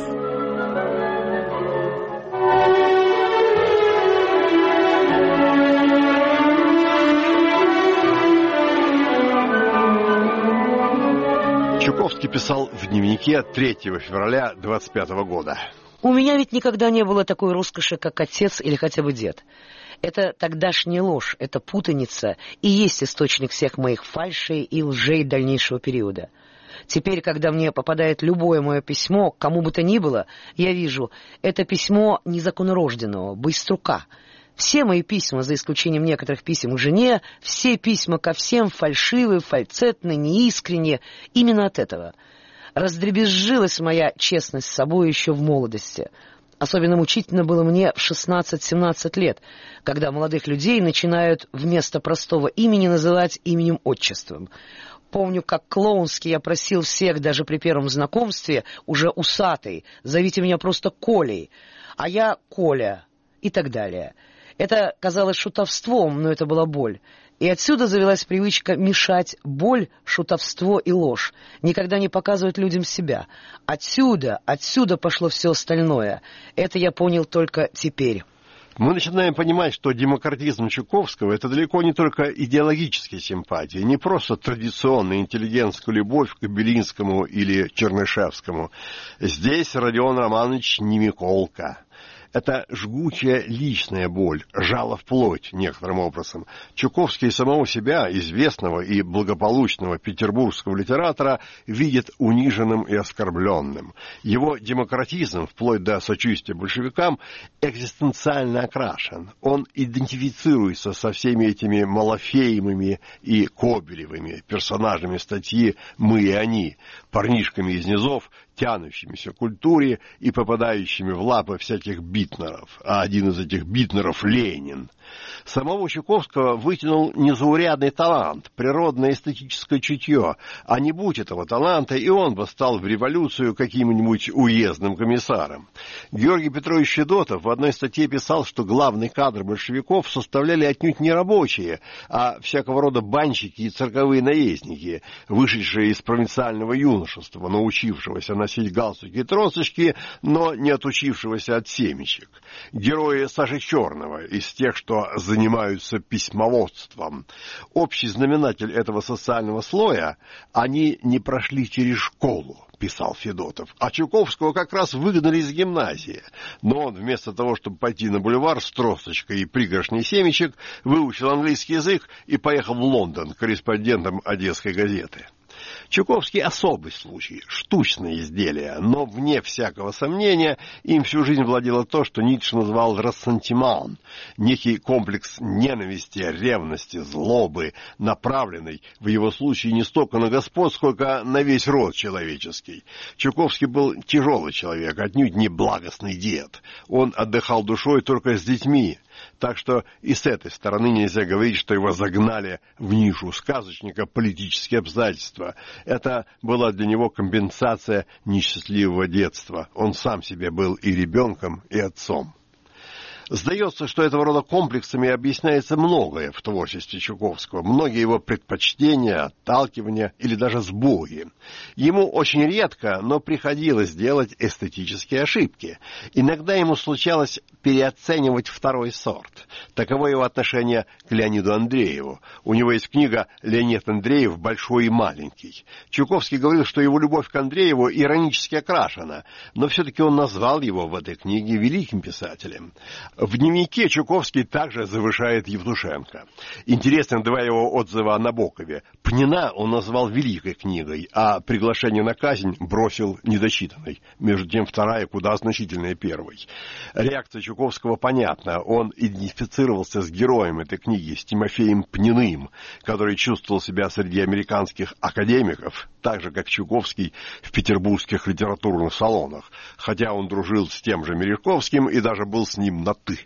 Чуковский писал в дневнике 3 февраля 1925 года. У меня ведь никогда не было такой роскоши, как отец или хотя бы дед. Это тогдашняя ложь, это путаница и есть источник всех моих фальшей и лжей дальнейшего периода. Теперь, когда мне попадает любое мое письмо, к кому бы то ни было, я вижу, это письмо незаконнорожденного, быструка. Все мои письма, за исключением некоторых писем к жене, все письма ко всем фальшивые, фальцетные, неискренние, именно от этого. Раздребезжилась моя честность с собой еще в молодости. Особенно мучительно было мне в 16-17 лет, когда молодых людей начинают вместо простого имени называть именем-отчеством. Помню, как клоунски я просил всех, даже при первом знакомстве, уже усатый, зовите меня просто Колей, а я Коля и так далее. Это казалось шутовством, но это была боль. И отсюда завелась привычка мешать боль, шутовство и ложь, никогда не показывать людям себя. Отсюда пошло все остальное. Это я понял только теперь. Мы начинаем понимать, что демократизм Чуковского – это далеко не только идеологические симпатии, не просто традиционная интеллигентская любовь к Белинскому или Чернышевскому. Здесь Родион Романович не Миколка. Это жгучая личная боль, жало в плоть некоторым образом. Чуковский самого себя, известного и благополучного петербургского литератора, видит униженным и оскорбленным. Его демократизм, вплоть до сочувствия большевикам, экзистенциально окрашен. Он идентифицируется со всеми этими Малафеевыми и Кобелевыми персонажами статьи «Мы и они», парнишками из низов, тянущимися к культуре и попадающими в лапы всяких битнеров, а один из этих битнеров — Ленин. Самого Чуковского вытянул незаурядный талант, природное эстетическое чутье, а не будь этого таланта, и он бы стал в революцию каким-нибудь уездным комиссаром. Георгий Петрович Федотов в одной статье писал, что главный кадр большевиков составляли отнюдь не рабочие, а всякого рода банщики и цирковые наездники, вышедшие из провинциального юношества, научившегося носить галстуки и тросочки, но не отучившегося от семечек. Герои Саши Черного из тех, что занимаются письмоводством. Общий знаменатель этого социального слоя — они не прошли через школу, писал Федотов. А Чуковского как раз выгнали из гимназии. Но он вместо того, чтобы пойти на бульвар с тросточкой и пригоршней семечек, выучил английский язык и поехал в Лондон корреспондентом Одесской газеты. Чуковский особый случай, штучное изделие, но, вне всякого сомнения, им всю жизнь владело то, что Ницше назвал «рассентиман», некий комплекс ненависти, ревности, злобы, направленный, в его случае, не столько на господ, сколько на весь род человеческий. Чуковский был тяжелый человек, отнюдь не благостный дед. Он отдыхал душой только с детьми. Так что и с этой стороны нельзя говорить, что его загнали в нишу сказочника политические обстоятельства. Это была для него компенсация несчастливого детства. Он сам себе был и ребенком, и отцом. Сдается, что этого рода комплексами объясняется многое в творчестве Чуковского, многие его предпочтения, отталкивания или даже сбои. Ему очень редко, но приходилось делать эстетические ошибки. Иногда ему случалось переоценивать второй сорт. Таково его отношение к Леониду Андрееву. У него есть книга «Леонид Андреев. Большой и маленький». Чуковский говорил, что его любовь к Андрееву иронически окрашена, но все-таки он назвал его в этой книге великим писателем. В дневнике Чуковский также завышает Евтушенко. Интересны два его отзыва о Набокове. «Пнина» он назвал великой книгой, а «Приглашение на казнь» бросил недочитанной. Между тем, вторая куда значительнее первой. Реакция Чуковского понятна. Он идентифицировался с героем этой книги, с Тимофеем Пниным, который чувствовал себя среди американских академиков, так же, как Чуковский в петербургских литературных салонах, хотя он дружил с тем же Мережковским и даже был с ним на «ты».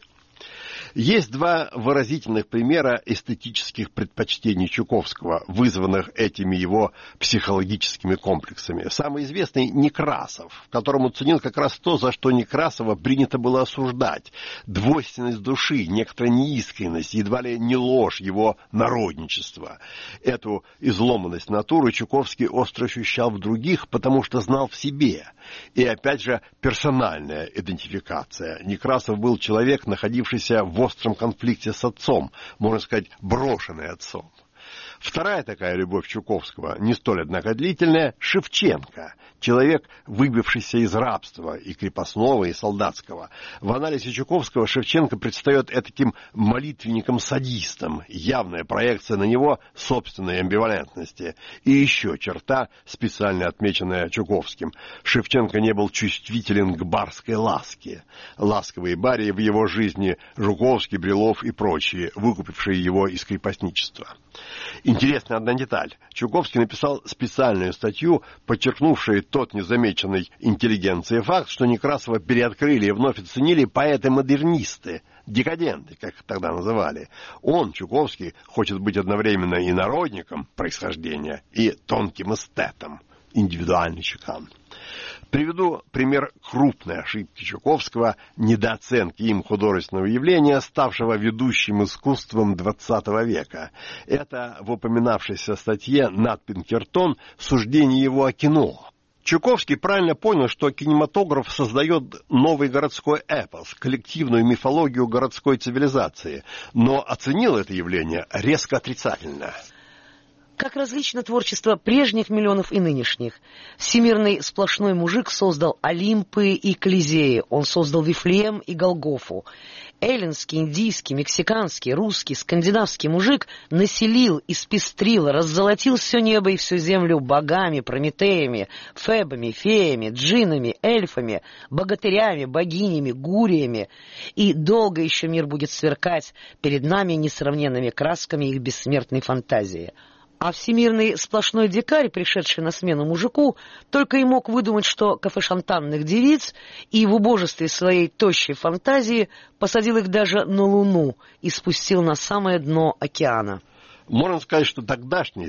Есть два выразительных примера эстетических предпочтений Чуковского, вызванных этими его психологическими комплексами. Самый известный — Некрасов, в котором он ценил как раз то, за что Некрасова принято было осуждать. Двойственность души, некоторая неискренность, едва ли не ложь его народничества. Эту изломанность натуры Чуковский остро ощущал в других, потому что знал в себе. И опять же персональная идентификация. Некрасов был человек, находившийся в остром конфликте с отцом, можно сказать, брошенный отцом. Вторая такая любовь Чуковского, не столь, однако, длительная, Шевченко. Человек, выбившийся из рабства, и крепостного, и солдатского. В анализе Чуковского Шевченко предстает этаким молитвенником-садистом, явная проекция на него собственной амбивалентности. И еще черта, специально отмеченная Чуковским. Шевченко не был чувствителен к барской ласке. Ласковые барии в его жизни Жуковский, Брюлов и прочие, выкупившие его из крепостничества. Интересная одна деталь. Чуковский написал специальную статью, подчеркнувшую тот незамеченный интеллигенцией факт, что Некрасова переоткрыли и вновь оценили поэты-модернисты, декаденты, как их тогда называли. Он, Чуковский, хочет быть одновременно и народником происхождения, и тонким эстетом, индивидуальный чекан. Приведу пример крупной ошибки Чуковского, недооценки им художественного явления, ставшего ведущим искусством XX века. Это в упоминавшейся статье Нат Пинкертон «Суждение его о кино». Чуковский правильно понял, что кинематограф создает новый городской эпос, коллективную мифологию городской цивилизации, но оценил это явление резко отрицательно. Как различно творчество прежних миллионов и нынешних. Всемирный сплошной мужик создал Олимпы и Колизеи, он создал Вифлеем и Голгофу. Эллинский, индийский, мексиканский, русский, скандинавский мужик населил, испестрил, раззолотил все небо и всю землю богами, прометеями, фебами, феями, джиннами, эльфами, богатырями, богинями, гуриями. И долго еще мир будет сверкать перед нами несравненными красками их бессмертной фантазии. А всемирный сплошной дикарь, пришедший на смену мужику, только и мог выдумать, что кафешантанных девиц, и в убожестве своей тощей фантазии посадил их даже на Луну и спустил на самое дно океана. Можно сказать, что тогдашний,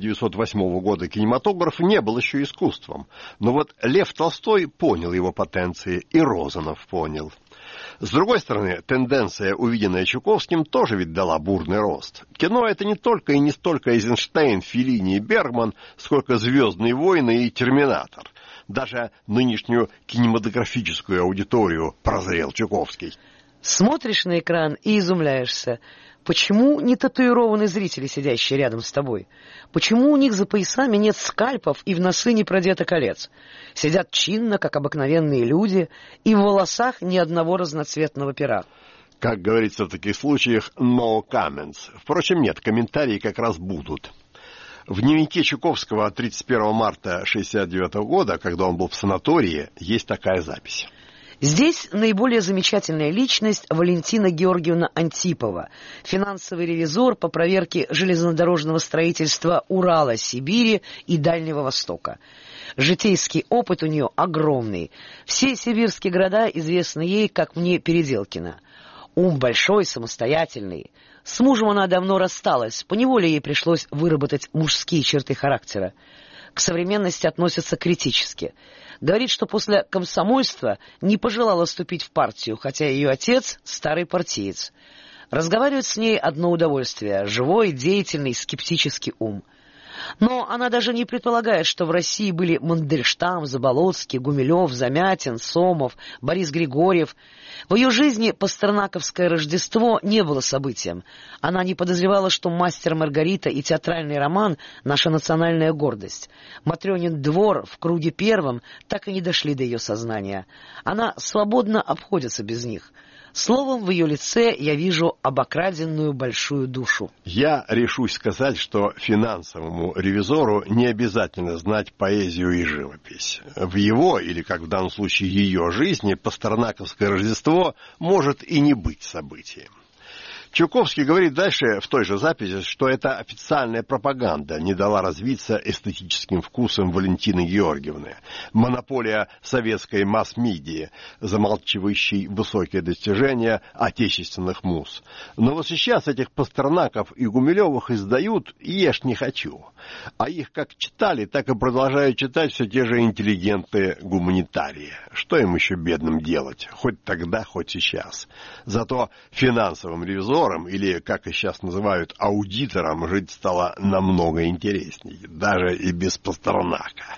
1908 года, кинематограф не был еще искусством. Но вот Лев Толстой понял его потенции, и Розанов понял. С другой стороны, тенденция, увиденная Чуковским, тоже ведь дала бурный рост. Кино — это не только и не столько Эйзенштейн, Феллини и Бергман, сколько «Звездные войны» и «Терминатор». Даже нынешнюю кинематографическую аудиторию прозрел Чуковский. Смотришь на экран и изумляешься. Почему не татуированные зрители, сидящие рядом с тобой? Почему у них за поясами нет скальпов и в носы не продето колец? Сидят чинно, как обыкновенные люди, и в волосах ни одного разноцветного пера. Как говорится в таких случаях, no comments. Впрочем, нет, комментарии как раз будут. В дневнике Чуковского от 31 марта 1969 года, когда он был в санатории, есть такая запись. Здесь наиболее замечательная личность Валентина Георгиевна Антипова, финансовый ревизор по проверке железнодорожного строительства Урала, Сибири и Дальнего Востока. Житейский опыт у нее огромный. Все сибирские города известны ей, как мне Переделкино. Ум большой, самостоятельный. С мужем она давно рассталась, поневоле ей пришлось выработать мужские черты характера. К современности относится критически. Говорит, что после комсомольства не пожелала вступить в партию, хотя ее отец – старый партиец. Разговаривать с ней одно удовольствие – живой, деятельный, скептический ум. Но она даже не предполагает, что в России были Мандельштам, Заболоцкий, Гумилев, Замятин, Сомов, Борис Григорьев. В ее жизни пастернаковское Рождество не было событием. Она не подозревала, что «Мастер и Маргарита» и театральный роман – наша национальная гордость. Матрёнин двор в круге первом так и не дошли до ее сознания. Она свободно обходится без них. Словом, в ее лице я вижу обокраденную большую душу. Я решусь сказать, что финансовому ревизору не обязательно знать поэзию и живопись. В его, или как в данном случае ее жизни, пастернаковское Рождество может и не быть событием. Чуковский говорит дальше в той же записи, что эта официальная пропаганда не дала развиться эстетическим вкусам Валентины Георгиевны. Монополия советской масс-медиа, замалчивающей высокие достижения отечественных муз. Но вот сейчас этих Пастернаков и Гумилевых издают «Ешь не хочу». А их как читали, так и продолжают читать все те же интеллигенты-гуманитарии. Что им еще бедным делать? Хоть тогда, хоть сейчас. Зато финансовым ревизорам, или, как их сейчас называют, аудиторам, жить стало намного интереснее, даже и без Пастернака.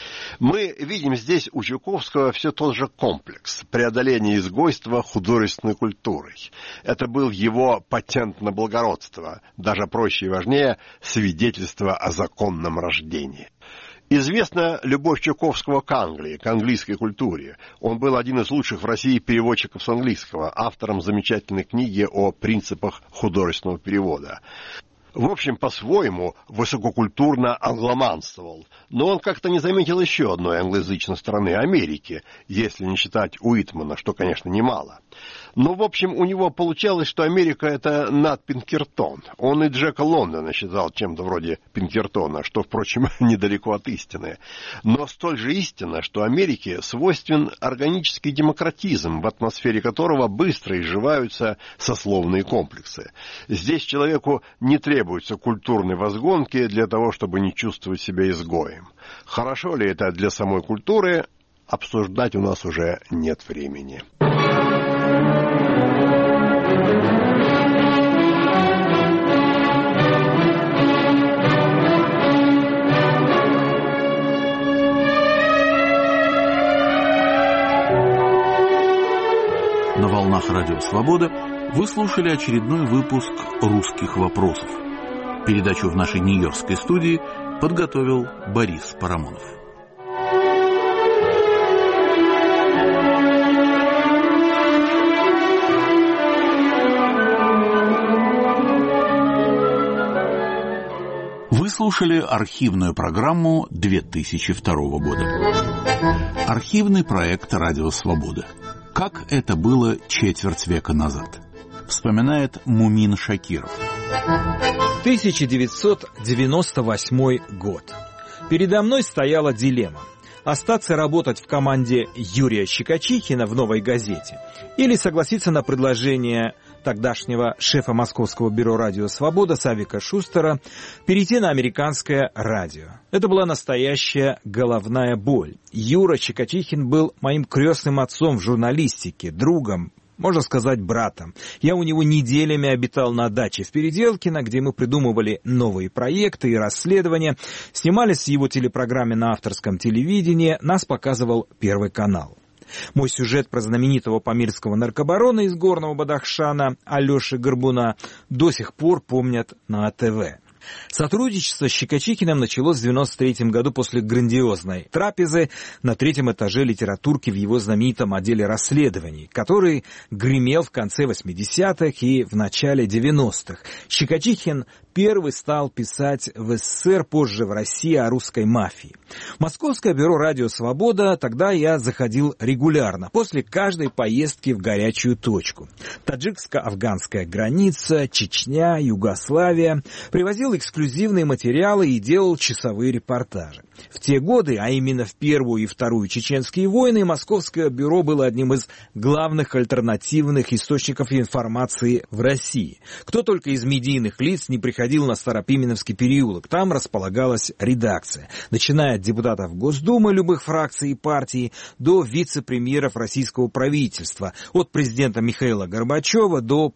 Мы видим здесь у Чуковского все тот же комплекс преодоления изгойства художественной культурой. Это был его патент на благородство, даже проще и важнее свидетельство о законном рождении. Известна любовь Чуковского к Англии, к английской культуре. Он был один из лучших в России переводчиков с английского, автором замечательной книги о принципах художественного перевода. В общем, по-своему, высококультурно англоманствовал. Но он как-то не заметил еще одной англоязычной страны – Америки, если не считать Уитмана, что, конечно, немало. Но, в общем, у него получалось, что Америка – это над Пинкертон. Он и Джека Лондона считал чем-то вроде Пинкертона, что, впрочем, недалеко от истины. Но столь же истинно, что Америке свойствен органический демократизм, в атмосфере которого быстро изживаются сословные комплексы. Здесь человеку не требуются культурные возгонки для того, чтобы не чувствовать себя изгоем. Хорошо ли это для самой культуры, обсуждать у нас уже нет времени. На волнах Радио Свобода вы слушали очередной выпуск «Русских вопросов». Передачу в нашей нью-йоркской студии подготовил Борис Парамонов. Вы слушали архивную программу 2002 года. Архивный проект «Радио Свобода». Как это было четверть века назад, вспоминает Мумин Шакиров. 1998 год. Передо мной стояла дилемма: остаться работать в команде Юрия Щекочихина в «Новой газете» или согласиться на предложение тогдашнего шефа Московского бюро «Радио Свобода» Савика Шустера перейти на американское радио. Это была настоящая головная боль. Юра Щекочихин был моим крестным отцом в журналистике, другом, можно сказать, братом. Я у него неделями обитал на даче в Переделкино, где мы придумывали новые проекты и расследования, снимались в его телепрограмме на авторском телевидении, нас показывал Первый канал. Мой сюжет про знаменитого памирского наркобарона из Горного Бадахшана Алеши Горбуна до сих пор помнят на АТВ. Сотрудничество с Щекочихиным началось в 1993 году после грандиозной трапезы на 3-м этаже литературки в его знаменитом отделе расследований, который гремел в конце 80-х и в начале 90-х. Щекочихин первый стал писать в СССР, позже в России, о русской мафии. Московское бюро «Радио Свобода» тогда я заходил регулярно, после каждой поездки в горячую точку. Таджикско-афганская граница, Чечня, Югославия. Привозил находил эксклюзивные материалы и делал часовые репортажи. В те годы, а именно в Первую и Вторую чеченские войны, Московское бюро было одним из главных альтернативных источников информации в России. Кто только из медийных лиц не приходил на Старопименовский переулок, там располагалась редакция, начиная от депутатов Госдумы любых фракций и партий до вице-премьеров российского правительства, от президента Михаила Горбачева до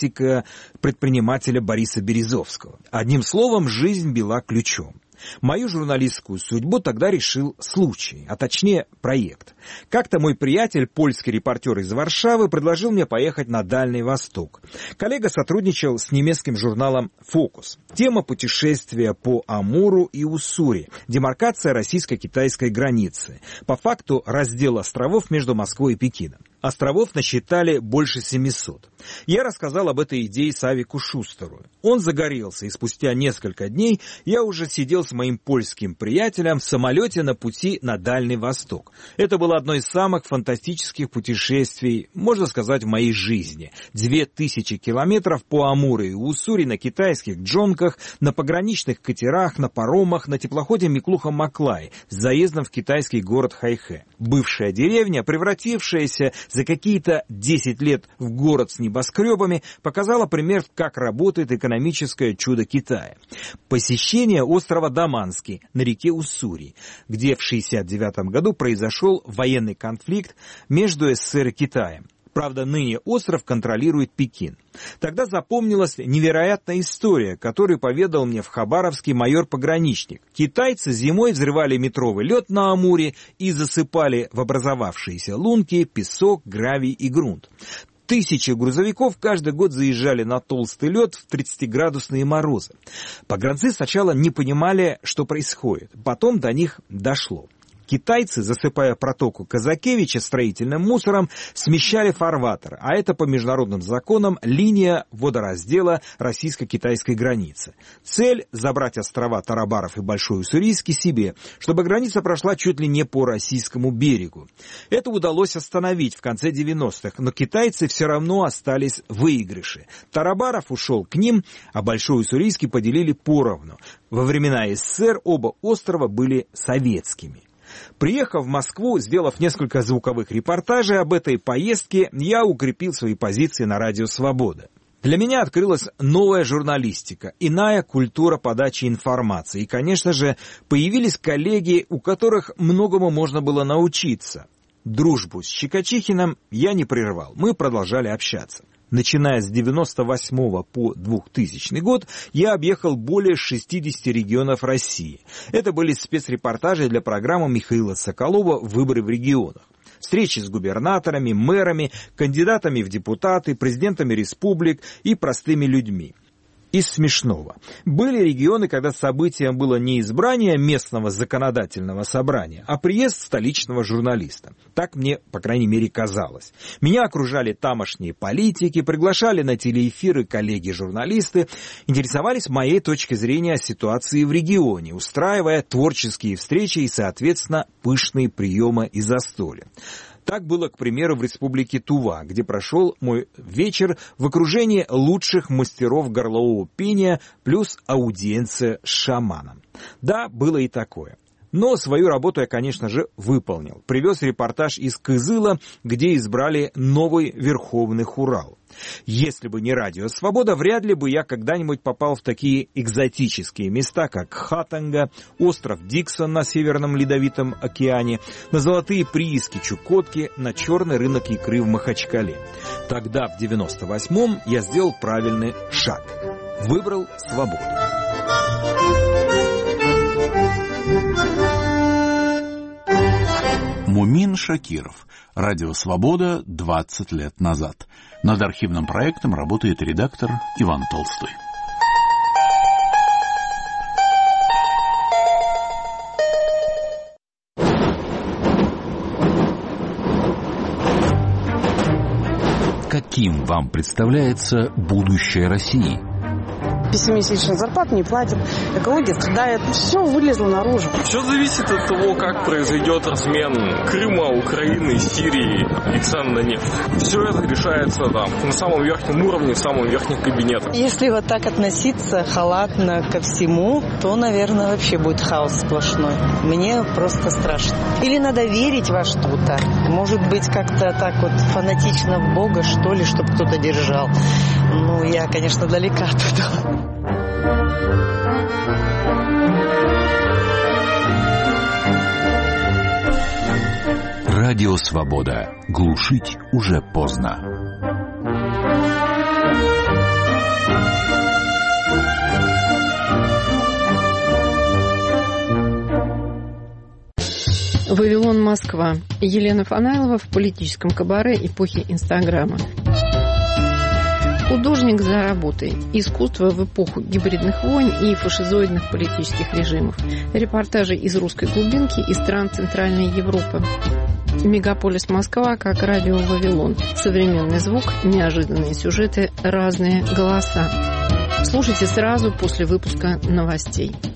политика-предпринимателя Бориса Березовского. Одним словом, жизнь била ключом. Мою журналистскую судьбу тогда решил случай, а точнее проект. Как-то мой приятель, польский репортер из Варшавы, предложил мне поехать на Дальний Восток. Коллега сотрудничал с немецким журналом «Фокус». Тема путешествия по Амуру и Уссури, демаркация российско-китайской границы, по факту раздел островов между Москвой и Пекином. Островов насчитали больше 700. Я рассказал об этой идее Савику Шустеру. Он загорелся, и спустя несколько дней я уже сидел с моим польским приятелем в самолете на пути на Дальний Восток. Это было одно из самых фантастических путешествий, можно сказать, в моей жизни. 2000 километров по Амуру и Уссури на китайских джонках, на пограничных катерах, на паромах, на теплоходе Миклуха-Маклай с заездом в китайский город Хайхэ. Бывшая деревня, превратившаяся за какие-то 10 лет в город с небоскребами, показала пример, как работает экономическое чудо Китая. Посещение острова Даманский на реке Уссури, где в 1969 году произошел военный конфликт между СССР и Китаем. Правда, ныне остров контролирует Пекин. Тогда запомнилась невероятная история, которую поведал мне в Хабаровске майор-пограничник. Китайцы зимой взрывали метровый лед на Амуре и засыпали в образовавшиеся лунки песок, гравий и грунт. Тысячи грузовиков каждый год заезжали на толстый лед в 30-градусные морозы. Погранцы сначала не понимали, что происходит, потом до них дошло. Китайцы, засыпая протоку Казакевича строительным мусором, смещали фарватер, а это по международным законам линия водораздела российско-китайской границы. Цель – забрать острова Тарабаров и Большой Уссурийский себе, чтобы граница прошла чуть ли не по российскому берегу. Это удалось остановить в конце 90-х, но китайцы все равно остались в выигрыше. Тарабаров ушел к ним, а Большой Уссурийский поделили поровну. Во времена СССР оба острова были советскими. Приехав в Москву, сделав несколько звуковых репортажей об этой поездке, я укрепил свои позиции на радио «Свобода». Для меня открылась новая журналистика, иная культура подачи информации. И, конечно же, появились коллеги, у которых многому можно было научиться. Дружбу с Щекочихиным я не прервал, мы продолжали общаться. Начиная с 1998 по 2000 год, я объехал более 60 регионов России. Это были спецрепортажи для программы Михаила Соколова «Выборы в регионах». Встречи с губернаторами, мэрами, кандидатами в депутаты, президентами республик и простыми людьми. Из смешного. Были регионы, когда событием было не избрание местного законодательного собрания, а приезд столичного журналиста. Так мне, по крайней мере, казалось. Меня окружали тамошние политики, приглашали на телеэфиры коллеги-журналисты, интересовались моей точкой зрения о ситуации в регионе, устраивая творческие встречи и, соответственно, пышные приемы и застолья. Так было, к примеру, в республике Тува, где прошел мой вечер в окружении лучших мастеров горлового пения плюс аудиенция с шаманом. Да, было и такое. Но свою работу я, конечно же, выполнил. Привез репортаж из Кызыла, где избрали новый Верховный Хурал. Если бы не радио «Свобода», вряд ли бы я когда-нибудь попал в такие экзотические места, как Хатанга, остров Диксон на Северном Ледовитом океане, на золотые прииски Чукотки, на черный рынок икры в Махачкале. Тогда, в 98-м, я сделал правильный шаг. Выбрал свободу. Мумин Шакиров. Радио «Свобода» 20 лет назад. Над архивным проектом работает редактор Иван Толстой. Каким вам представляется будущее России? пессимистичных, зарплат не платят, экология страдает. Все вылезло наружу. Все зависит от того, как произойдет размен Крыма, Украины, Сирии и цен на нефть. Все это решается там, на самом верхнем уровне, в самом верхнем кабинете. Если вот так относиться халатно ко всему, то, наверное, вообще будет хаос сплошной. Мне просто страшно. Или надо верить во что-то. Может быть, как-то так вот фанатично в Бога, что ли, чтобы кто-то держал. Ну, я, конечно, далека от этого. Радио «Свобода». Глушить уже поздно. Вавилон, Москва. Елена Фанайлова в политическом кабаре эпохи Инстаграма. Художник за работой. Искусство в эпоху гибридных войн и фашизоидных политических режимов. Репортажи из русской глубинки и стран Центральной Европы. Мегаполис Москва как радио Вавилон. Современный звук, неожиданные сюжеты, разные голоса. Слушайте сразу после выпуска новостей.